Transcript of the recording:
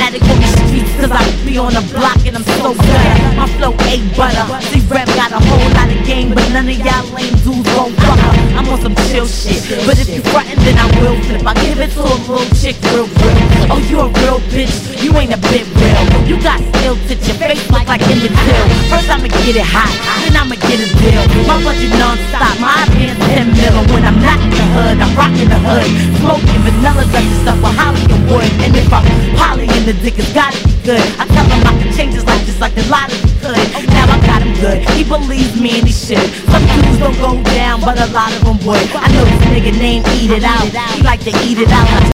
they call me streets, cause I be on the block and I'm so good. My flow ain't butter. See, rap got a whole lot of game, but none of y'all lame dudes gon' fuck up. I'm on some chill shit, but if you frontin', then I will flip. I give it to a little chick real. Oh, you a real bitch, you ain't a bit real. You got still to your face look like in the deal. First I'ma get it hot, then I'ma get a deal. My budget non-stop, my advance 10 million. When I'm not in the hood, I'm rockin' the hood. Smoking vanilla dusty stuff with Holly and wood. And if I'm Polly in the dick, it's gotta be good. I tell him I can change his life just like a lot of you could. Now I got him good, he believes me and he should. Some dudes don't go down, but a lot of them would. I know this nigga named Eat It Out, he like to eat it out.